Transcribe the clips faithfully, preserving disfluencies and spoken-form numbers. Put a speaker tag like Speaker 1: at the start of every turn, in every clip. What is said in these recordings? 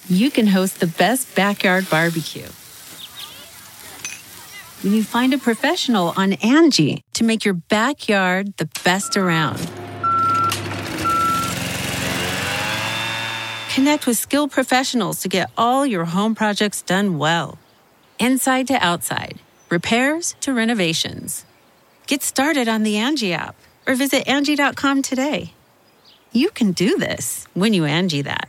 Speaker 1: you can host the best backyard barbecue. When you find a professional on Angie to make your backyard the best around. Connect with skilled professionals to get all your home projects done well. Inside to outside, repairs to renovations. Get started on the Angie app or visit Angie dot com today. You can do this when you Angie that.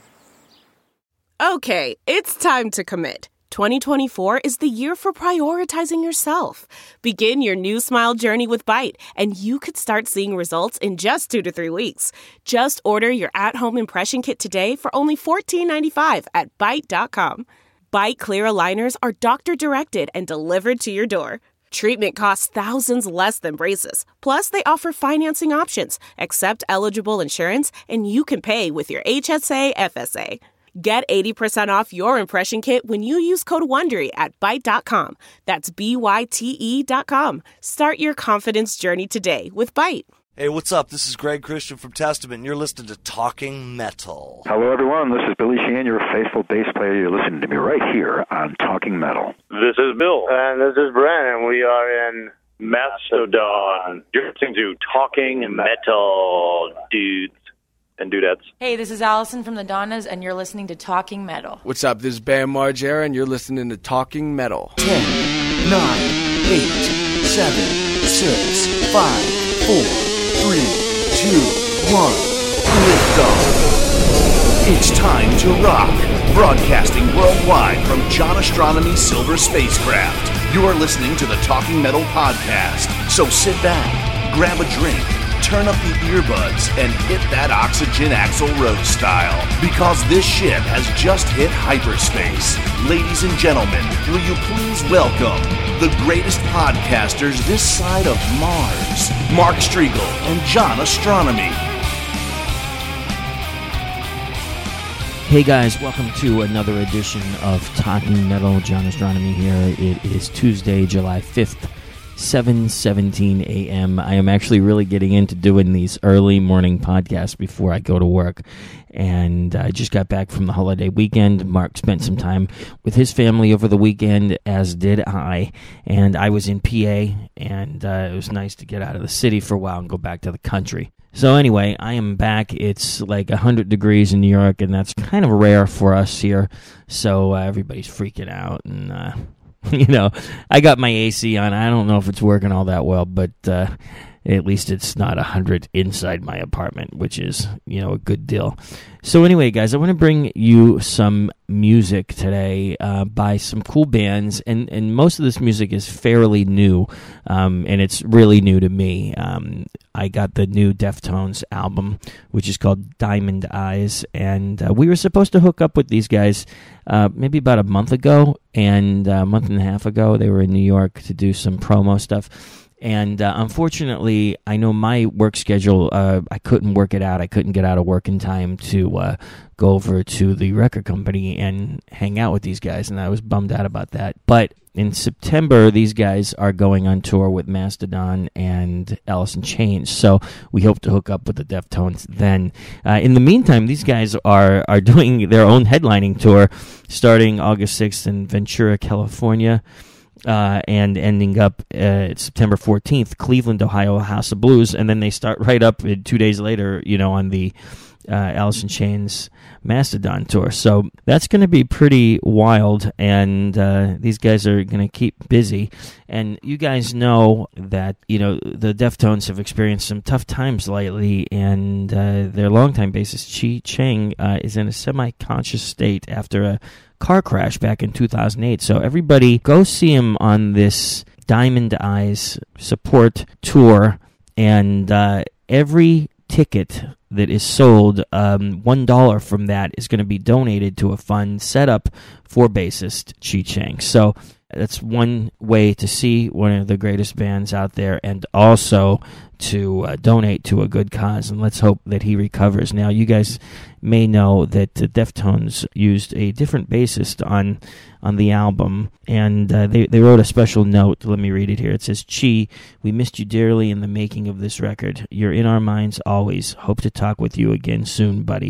Speaker 2: Okay, it's time to commit. twenty twenty-four is the year for prioritizing yourself. Begin your new smile journey with Byte, and you could start seeing results in just two to three weeks. Just order your at-home impression kit today for only fourteen ninety-five at Byte dot com. Byte Clear aligners are doctor-directed and delivered to your door. Treatment costs thousands less than braces. Plus, they offer financing options, accept eligible insurance, and you can pay with your H S A F S A. Get eighty percent off your impression kit when you use code WONDERY at Byte dot com. That's B Y T E dot com. Start your confidence journey today with Byte.
Speaker 3: Hey, what's up? This is Greg Christian from Testament, and you're listening to Talking Metal.
Speaker 4: Hello, everyone. This is Billy Sheehan, your faithful bass player. You're listening to me right here on Talking Metal.
Speaker 5: This is Bill. And this is Brent, and we are in Mastodon. You're listening to Talking Metal, dudes and dudettes.
Speaker 6: Hey, this is Allison from the Donnas, and you're listening to Talking Metal.
Speaker 7: What's up? This is Bam Margera, and you're listening to Talking Metal.
Speaker 8: ten, nine, eight, seven, six, five, four, three, two, one, lift off. It's time to rock. Broadcasting worldwide from John Astronomy Silver Spacecraft. You are listening to the Talking Metal Podcast. So sit back, grab a drink, turn up the earbuds, and hit that Oxygen Axl Rose style. Because this ship has just hit hyperspace. Ladies and gentlemen, will you please welcome the greatest podcasters this side of Mars, Mark Striegel and John Astronomy.
Speaker 9: Hey guys, welcome to another edition of Talking Metal. John Astronomy here. It is Tuesday, July fifth. seven seventeen a.m. I am actually really getting into doing these early morning podcasts before I go to work. And I just got back from the holiday weekend. Mark spent some time with his family over the weekend, as did I. And I was in P A, and uh, it was nice to get out of the city for a while and go back to the country. So anyway, I am back. It's like one hundred degrees in New York, and that's kind of rare for us here. So uh, everybody's freaking out, and... Uh, You know, I got my A C on. I don't know if it's working all that well, but uh, at least it's not one hundred inside my apartment, which is, you know, a good deal. So anyway, guys, I want to bring you some music today uh, by some cool bands, and, and most of this music is fairly new, um, and it's really new to me. Um, I got the new Deftones album, which is called Diamond Eyes, and uh, we were supposed to hook up with these guys uh, maybe about a month ago, and uh, a month and a half ago. They were in New York to do some promo stuff. And uh, unfortunately, I know my work schedule, uh, I couldn't work it out. I couldn't get out of work in time to uh, go over to the record company and hang out with these guys, and I was bummed out about that. But in September, these guys are going on tour with Mastodon and Alice in Chains, so we hope to hook up with the Deftones then. Uh, in the meantime, these guys are, are doing their own headlining tour starting August sixth in Ventura, California. Uh, and ending up uh, September fourteenth, Cleveland, Ohio, House of Blues, and then they start right up uh, two days later, you know, on the uh, Alice in Chains Mastodon tour. So that's going to be pretty wild, and uh, these guys are going to keep busy. And you guys know that, you know, the Deftones have experienced some tough times lately, and uh, their longtime bassist, Chi Cheng, uh, is in a semi-conscious state after a car crash back in two thousand eight. So everybody go see him on this Diamond Eyes support tour, and uh, every ticket that is sold, um, one dollar from that is going to be donated to a fund set up for bassist Chi Cheng. So that's one way to see one of the greatest bands out there, and also to uh, donate to a good cause, and let's hope that he recovers. Now, you guys may know that the Deftones used a different bassist on on the album, and uh, they, they wrote a special note. Let me read it here. It says, Chi, we missed you dearly in the making of this record. You're in our minds always. Hope to talk with you again soon, buddy.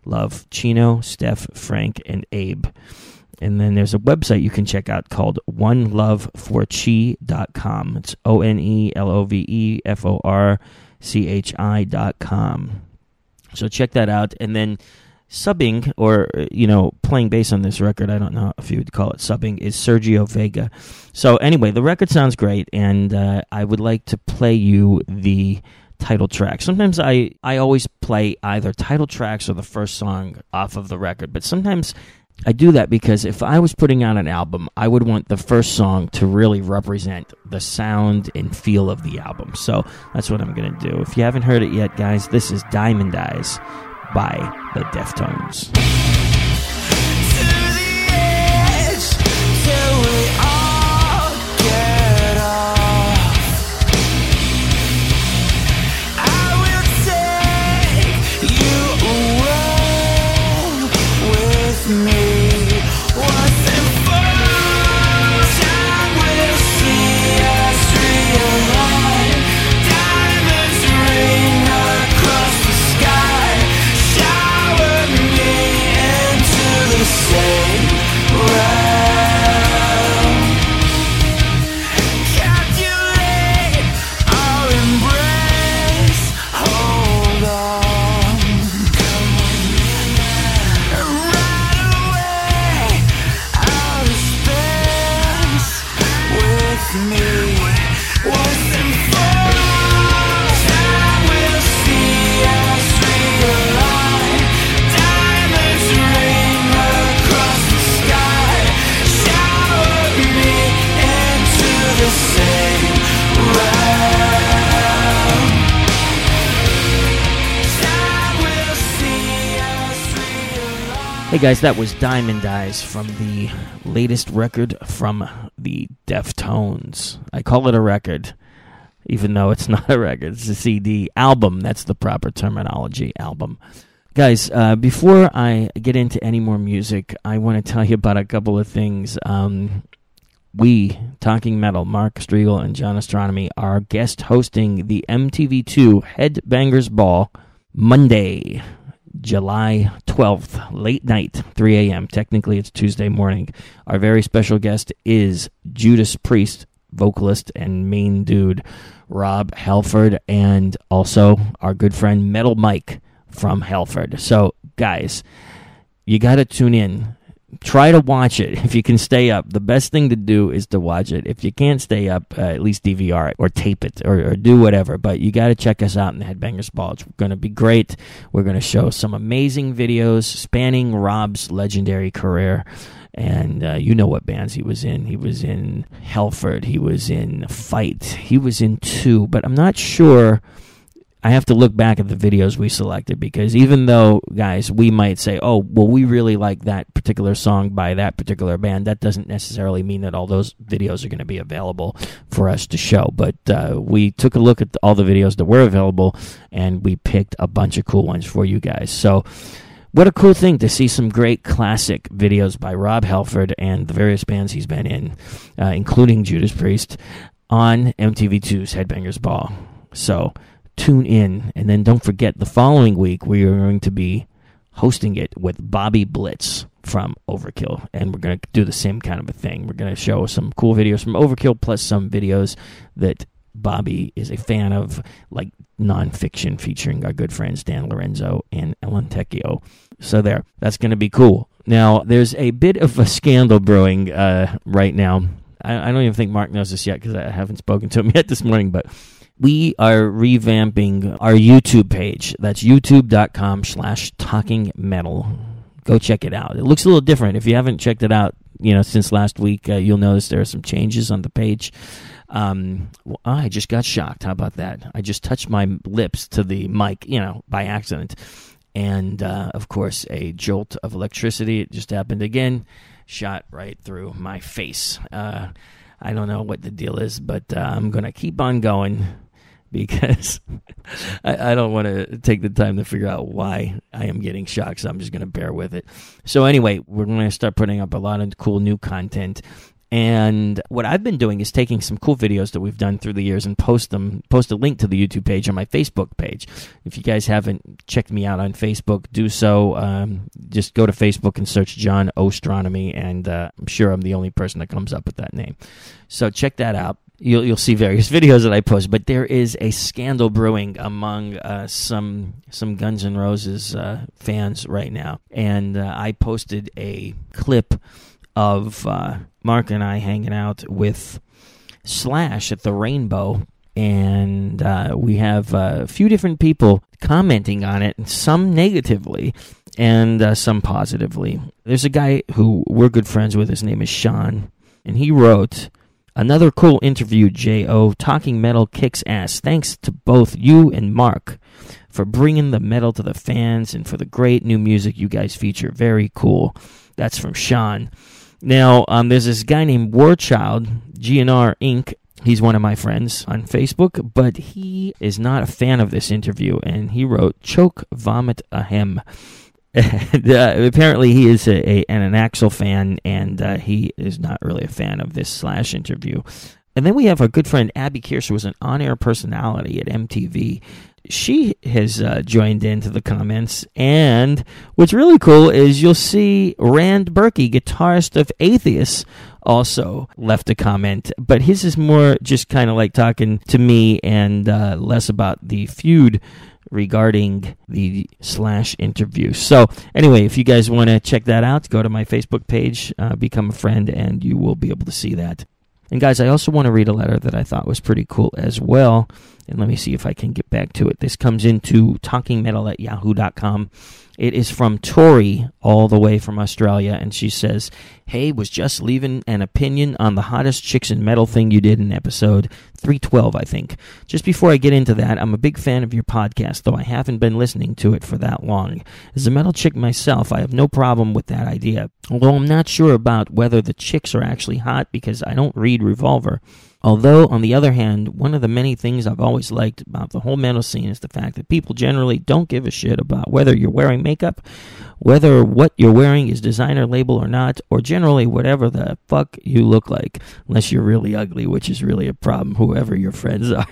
Speaker 9: love Chino, Steph, Frank, and Abe. And then there's a website you can check out called one love for chi dot com. It's O N E L O V E F O R C H I dot com. So check that out. And then subbing, or, you know, playing bass on this record, I don't know if you would call it subbing, is Sergio Vega. So anyway, the record sounds great, and uh, I would like to play you the title track. Sometimes I, I always play either title tracks or the first song off of the record, but sometimes I do that because if I was putting out an album, I would want the first song to really represent the sound and feel of the album. So that's what I'm going to do. If you haven't heard it yet, guys, this is Diamond Eyes by the Deftones. Hey guys, that was Diamond Eyes from the latest record from the Deftones. I call it a record, even though it's not a record. It's a C D. Album, that's the proper terminology, album. Guys, uh, before I get into any more music, I want to tell you about a couple of things. Um, we, Talking Metal, Mark Striegel and John Astronomy, are guest hosting the M T V two Headbangers Ball Monday, July twelfth, late night, three a.m. Technically, it's Tuesday morning. Our very special guest is Judas Priest, vocalist and main dude, Rob Halford, and also our good friend Metal Mike from Halford. So, guys, you got to tune in. Try to watch it if you can stay up. The best thing to do is to watch it. If you can't stay up, uh, at least D V R it or tape it or, or do whatever. But you got to check us out in the Headbangers Ball. It's going to be great. We're going to show some amazing videos spanning Rob's legendary career. And uh, you know what bands he was in. He was in Halford. He was in Fight. He was in two. But I'm not sure. I have to look back at the videos we selected, because even though, guys, we might say, oh, well, we really like that particular song by that particular band, that doesn't necessarily mean that all those videos are going to be available for us to show. But uh, we took a look at all the videos that were available, and we picked a bunch of cool ones for you guys. So what a cool thing to see some great classic videos by Rob Halford and the various bands he's been in, uh, including Judas Priest, on M T V two's Headbangers Ball. So tune in, and then don't forget, the following week we are going to be hosting it with Bobby Blitz from Overkill, and we're going to do the same kind of a thing. We're going to show some cool videos from Overkill, plus some videos that Bobby is a fan of, like nonfiction featuring our good friends Dan Lorenzo and Ellen Tecchio. So there, that's going to be cool. Now, there's a bit of a scandal brewing uh, right now. I, I don't even think Mark knows this yet, because I haven't spoken to him yet this morning, but we are revamping our YouTube page. That's youtube.com slash talking metal. Go check it out. It looks a little different. If you haven't checked it out, you know, since last week, uh, you'll notice there are some changes on the page. Um, well, I just got shocked. How about that? I just touched my lips to the mic, you know, by accident. And, uh, of course, a jolt of electricity. It just happened again. Shot right through my face. Uh, I don't know what the deal is, but uh, I'm going to keep on going, because I, I don't want to take the time to figure out why I am getting shocked, so I'm just going to bear with it. So anyway, we're going to start putting up a lot of cool new content, And what I've been doing is taking some cool videos that we've done through the years and post them, post a link to the YouTube page on my Facebook page. If you guys haven't checked me out on Facebook, do so. Um, just go to Facebook and search John Ostronomy, and uh, I'm sure I'm the only person that comes up with that name. So check that out. You'll you'll see various videos that I post, but there is a scandal brewing among uh, some some Guns N' Roses uh, fans right now, and uh, I posted a clip of uh, Mark and I hanging out with Slash at the Rainbow, and uh, we have uh, a few different people commenting on it, some negatively and uh, some positively. There's a guy who we're good friends with. His name is Sean, and he wrote, "Another cool interview, J O. Talking Metal kicks ass. Thanks to both you and Mark for bringing the metal to the fans and for the great new music you guys feature. Very cool." That's from Sean. Now, um, there's this guy named Warchild, G N R Incorporated. He's one of my friends on Facebook, but he is not a fan of this interview, and he wrote, "Choke, vomit, ahem." And, uh, apparently he is a, a, an Axl fan, and uh, he is not really a fan of this Slash interview. And then we have our good friend Abby Kirsch, who was an on-air personality at M T V. She has uh, joined into the comments, and what's really cool is you'll see Rand Berkey, guitarist of Atheists, also left a comment, but his is more just kind of like talking to me and uh, less about the feud regarding the Slash interview. So anyway, if you guys want to check that out, go to my Facebook page, uh, become a friend, and you will be able to see that. And guys, I also want to read a letter that I thought was pretty cool as well. And let me see if I can get back to it. This comes into talking metal at yahoo dot com. It is from Tori, all the way from Australia, and she says, "Hey, was just leaving an opinion on the hottest chicks in metal thing you did in episode three twelve, I think. Just before I get into that, I'm a big fan of your podcast, though I haven't been listening to it for that long. As a metal chick myself, I have no problem with that idea, although I'm not sure about whether the chicks are actually hot because I don't read Revolver. Although, on the other hand, one of the many things I've always liked about the whole metal scene is the fact that people generally don't give a shit about whether you're wearing makeup, whether what you're wearing is designer label or not, or generally whatever the fuck you look like, unless you're really ugly, which is really a problem, whoever your friends are."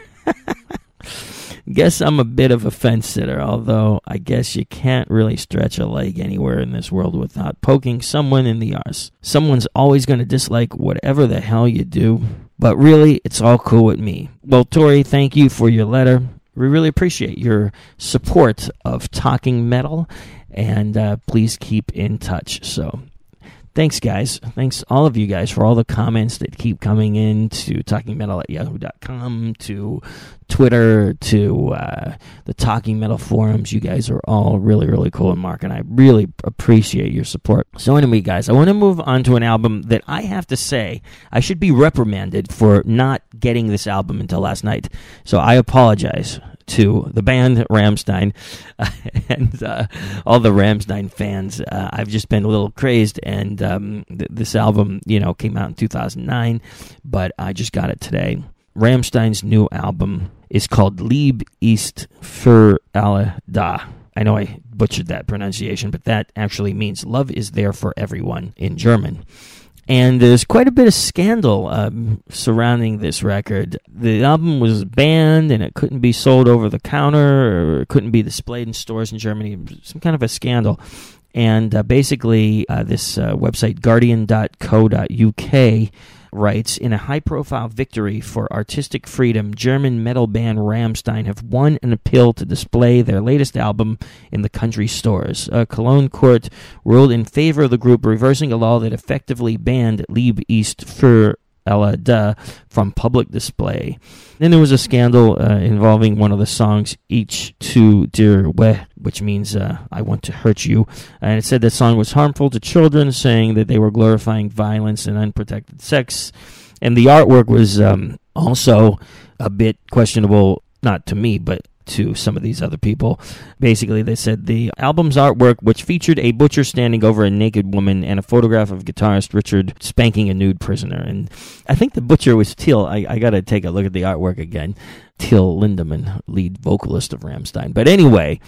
Speaker 9: Guess I'm a bit of a fence sitter, although I guess you can't really stretch a leg anywhere in this world without poking someone in the arse. Someone's always going to dislike whatever the hell you do, but really, it's all cool with me. Well, Tori, thank you for your letter. We really appreciate your support of Talking Metal, and uh, please keep in touch. So, thanks, guys. Thanks, all of you guys, for all the comments that keep coming in to talking metal at yahoo dot com, to Twitter, to uh, the Talking Metal forums. You guys are all really, really cool, and Mark and I really appreciate your support. So anyway, guys, I want to move on to an album that I have to say I should be reprimanded for not getting this album until last night. So I apologize to the band Rammstein uh, and uh, all the Rammstein fans. Uh, I've just been a little crazed, and um, th- this album, you know, came out in two thousand nine, but I just got it today. Rammstein's new album is called Liebe ist für alle da. I know I butchered that pronunciation, but that actually means love is there for everyone in German. And there's quite a bit of scandal um, surrounding this record. The album was banned, and it couldn't be sold over the counter, or it couldn't be displayed in stores in Germany. Some kind of a scandal. And uh, basically, uh, this uh, website, guardian dot co dot U K, writes, "In a high-profile victory for artistic freedom, German metal band Rammstein have won an appeal to display their latest album in the country's stores. A Cologne court ruled in favor of the group, reversing a law that effectively banned Liebe ist für alle da from public display." Then there was a scandal uh, involving one of the songs, Ich tu dir weh, which means uh, I want to hurt you. And it said that song was harmful to children, saying that they were glorifying violence and unprotected sex. And the artwork was um, also a bit questionable, not to me, but to some of these other people. Basically, they said the album's artwork, which featured a butcher standing over a naked woman and a photograph of guitarist Richard spanking a nude prisoner. And I think the butcher was Till. I, I got to take a look at the artwork again. Till Lindemann, lead vocalist of Rammstein. But anyway,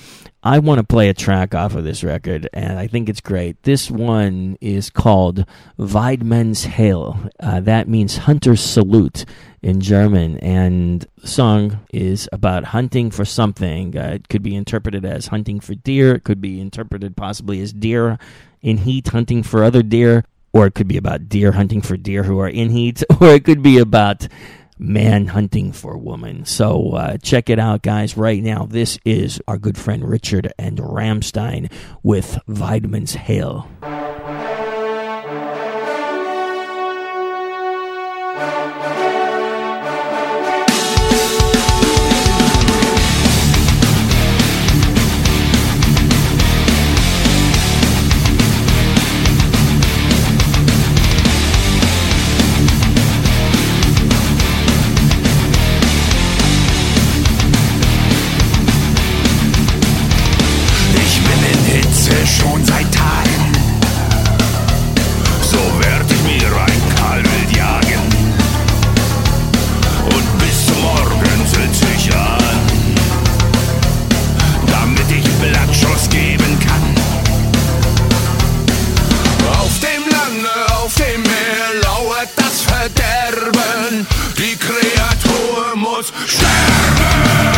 Speaker 9: I want to play a track off of this record, and I think it's great. This one is called Weidmann's Hail. Uh, that means hunter's salute in German, and the song is about hunting for something. Uh, it could be interpreted as hunting for deer. It could be interpreted possibly as deer in heat hunting for other deer, or it could be about deer hunting for deer who are in heat, or it could be about man hunting for woman. So uh, check it out, guys, right now. This is our good friend Richard and Rammstein with Weidmann's Hail.
Speaker 10: Schon seit Tagen, so werd ich mir ein Kalbwild jagen und bis zum Morgen sitz ich an, damit ich Blattschuss geben kann. Auf dem Lande, auf dem Meer lauert das Verderben, die Kreatur muss sterben.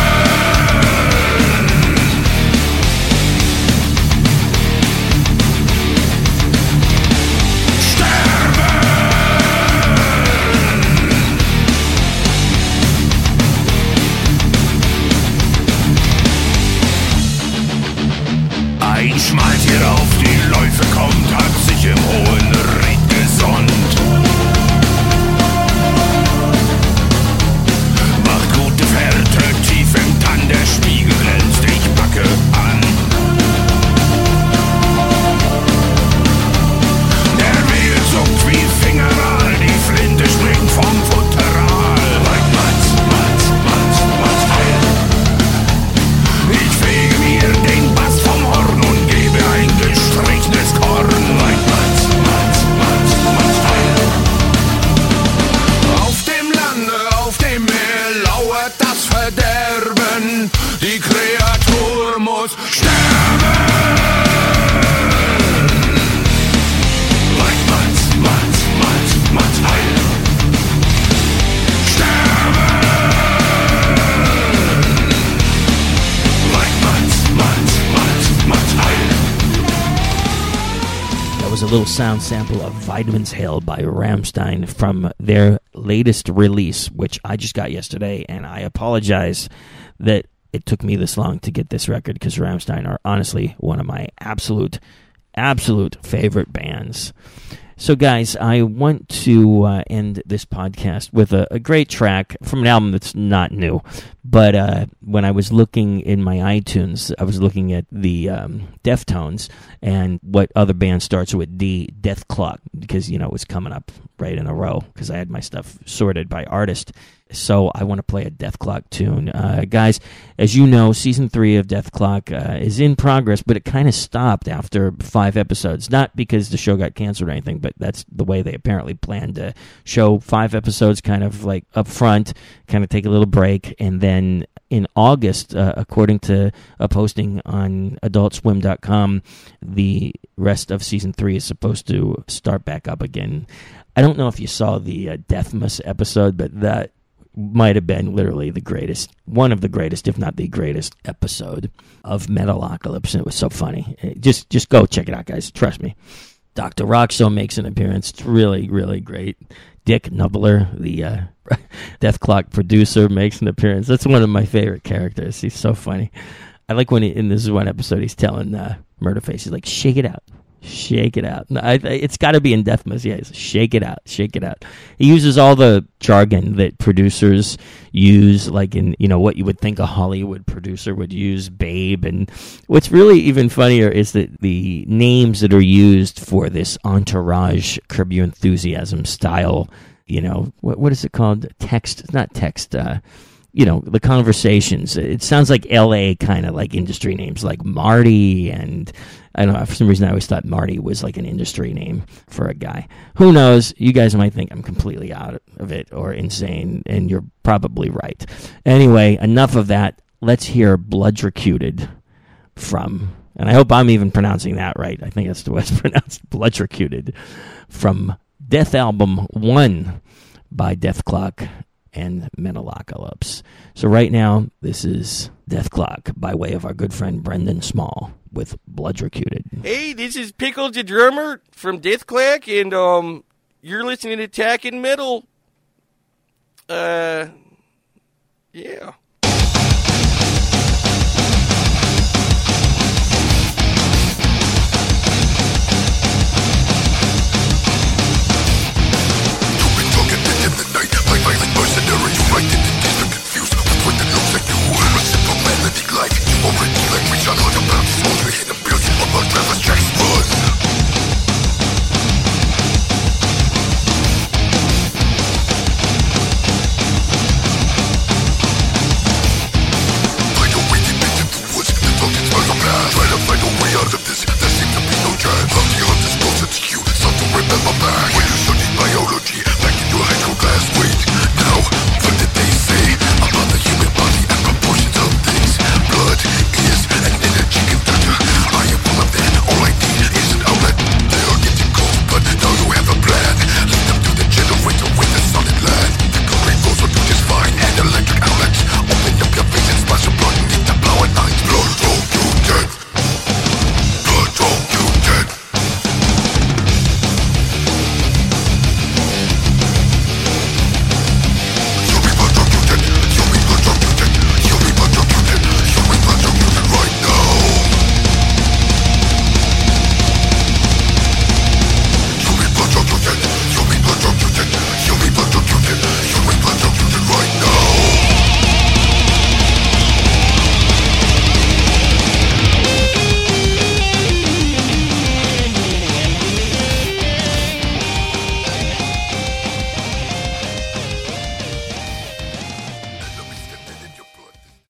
Speaker 10: Ein Schmaltier auf die Läufe kommt, hat sich im hohen Ried gesonnt. Macht gute Fährte, tief im Tann, der Spiegel glänzt, ich packe an. Der Wiegel zuckt wie Fingeral, die Flinte springt vom Futteral. Weidmanns, Manns, Manns, Manns Heil. Ich fege mir den Bast vom Horn und gebe ein gestrichenes Korn. Weidmanns, Manns, Manns, Manns Heil. Auf dem Lande, auf dem Meer lauert das Verderben, die Kreatur muss sterben. Weidmanns, Manns, Manns, Manns Heil. Sterben. Weidmanns, Manns, Manns, Manns Heil.
Speaker 9: That was a little sound sample of Weidmann's Hail by Rammstein from their latest release, which I just got yesterday, and I apologize that it took me this long to get this record, because Rammstein are honestly one of my absolute, absolute favorite bands. So, guys, I want to uh, end this podcast with a, a great track from an album that's not new. But uh, when I was looking in my iTunes, I was looking at the um, Deftones and what other band starts with D, Death Clock, because, you know, it was coming up right in a row because I had my stuff sorted by artist. So I want to play a Death Clock tune. Uh, guys, as you know, season three of Death Clock uh, is in progress, but it kind of stopped after five episodes. Not because the show got canceled or anything, but that's the way they apparently planned to show five episodes kind of like up front, kind of take a little break, and then in August, uh, according to a posting on adult swim dot com, the rest of season three is supposed to start back up again. I don't know if you saw the uh, Deathmas episode, but that might have been literally the greatest, one of the greatest, if not the greatest episode of Metalocalypse. It was so funny. Just just go check it out, guys. Trust me. Doctor Roxo makes an appearance. It's really, really great. Dick Nubler, the uh, Death Clock producer, makes an appearance. That's one of my favorite characters. He's so funny. I like when he, in this one episode, he's telling uh, Murderface, he's like, shake it out. Shake it out. No, I, it's got to be in Deathmas. Yeah, shake it out. Shake it out. He uses all the jargon that producers use, like in, you know, what you would think a Hollywood producer would use, babe. And what's really even funnier is that the names that are used for this entourage, Curb Your Enthusiasm style, you know, what what is it called? Text, not text, uh, you know, the conversations. It sounds like L A kind of like industry names, like Marty, and I don't know, for some reason I always thought Marty was like an industry name for a guy. Who knows? You guys might think I'm completely out of it or insane, and you're probably right. Anyway, enough of that. Let's hear Bloodrecuted from, and I hope I'm even pronouncing that right. I think that's the way it's pronounced, Bloodricuted, from Death Album one by Death Clock and Metalocalypse. So right now, this is Death Clock by way of our good friend Brendan Small with Bloodricuted.
Speaker 11: Hey, this is Pickles the Drummer from Death Clock, and um, you're listening to Talking Metal. Uh, yeah.